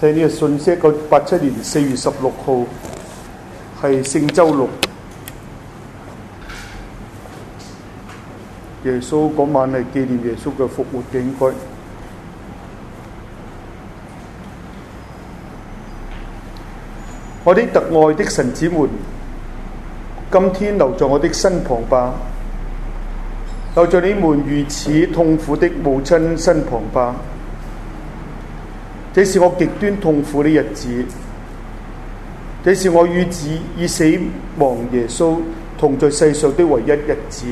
聽呢個信息，1987年4月16號係聖週六，耶穌嗰晚係紀念耶穌嘅復活嘅應該。我的特愛的神子們，今天留在我的身旁吧，留在你們如此痛苦的母親身旁吧。這是我極端痛苦的日子，這是我與子已死亡耶穌同在世上的唯一日子。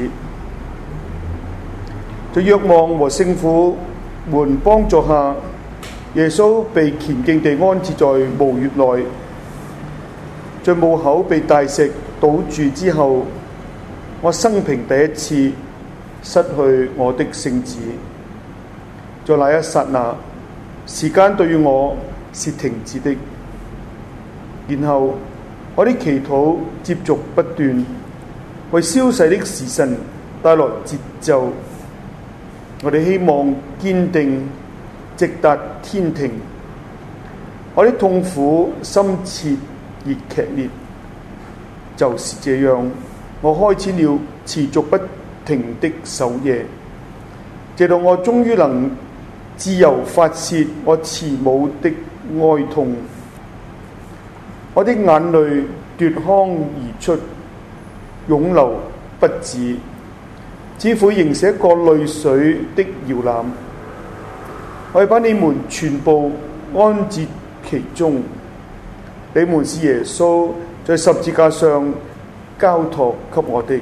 在若望和聖父們幫助下，耶穌被虔敬地安置在墓穴內。在墓口被大石堵住之後，我生平第一次失去我的聖子。在那一剎那，時間對於我是停止的。然後我的祈禱接續不斷，為消逝的時辰帶來節奏。我哋希望堅定，直達天庭。我的痛苦深切而劇烈，就是這樣，我開始了持續不停的守夜，直到我終於能自由發洩我慈母的哀痛。我的眼淚奪眶而出，湧流不止，似乎形成一個淚水的搖籃。我要把你們全部安置其中。你們是耶穌在十字架上交託給我的，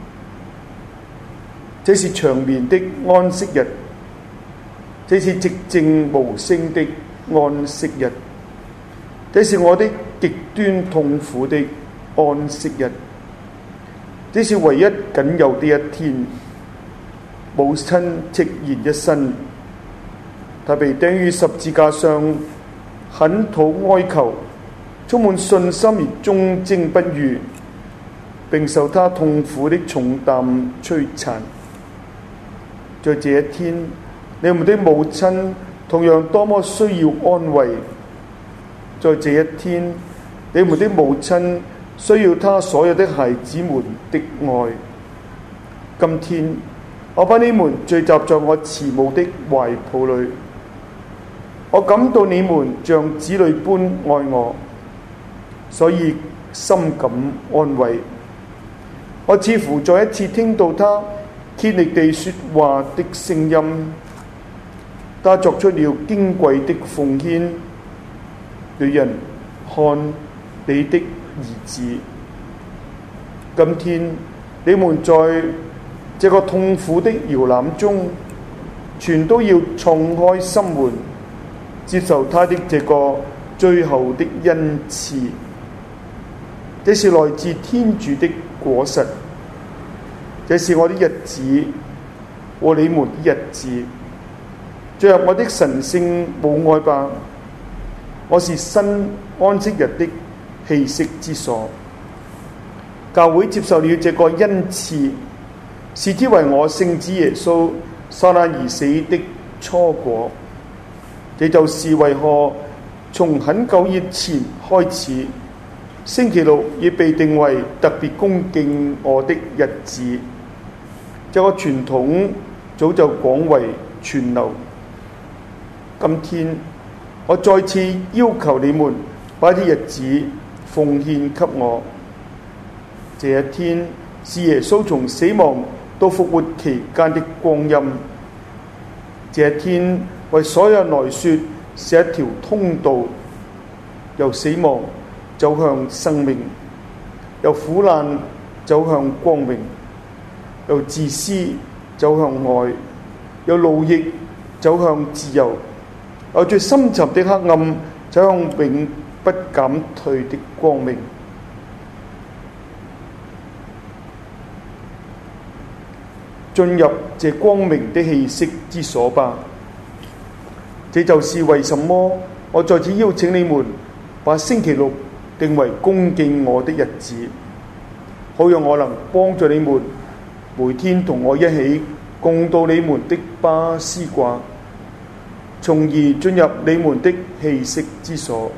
這是長眠的安息日，這是寂靜無聲的安息日，這是我的極端痛苦的安息日，這是唯一僅有的一天。母親戚然一身，她被釘於十字架上，懇禱哀求，充滿信心而忠貞不渝，並受他痛苦的重擔摧殘。在這一天，你們的母親同樣多麼需要安慰。在這一天，你們的母親需要他所有的孩子們的愛。今天，我把你們聚集在我慈母的懷抱裏，我感到你們像子女般愛我，所以深感安慰。我似乎再一次聽到他竭力地說話的聲音，他作出了矜貴的奉獻。女人，看你的兒子。今天你們在這個痛苦的搖籃中，全都要敞開心門，接受他的這個最後的恩賜。這是來自天主的果實，這是我的日子和你們的日子。進入我的神聖母愛吧，我是新安息日的氣息之所。教會接受了這個恩賜，視之為我聖子耶穌受難而死的初果。這就是為何從很久以前開始，星期六已被定為特別恭敬我的日子。這個傳統早就廣為傳流。今天我再次要求你們把啲日子奉獻給我。這一天是耶穌從死亡到復活期間的光陰。這一天為所有人來說是一條通道，由死亡走向生命，由苦難走向光明，由自私走向愛，由奴役走向自由，由最深沉的黑暗走向永不減退的光明。進入這光明的氣息之所吧。這就是為什麼我再次邀請你們把星期六定為恭敬我的日子，好讓我能幫助你們每天同我一起共度你們的巴斯掛。 從而進入你們的氣息之所。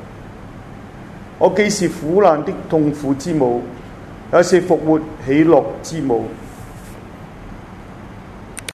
我既是苦難的痛苦之母，也是復活喜樂之母。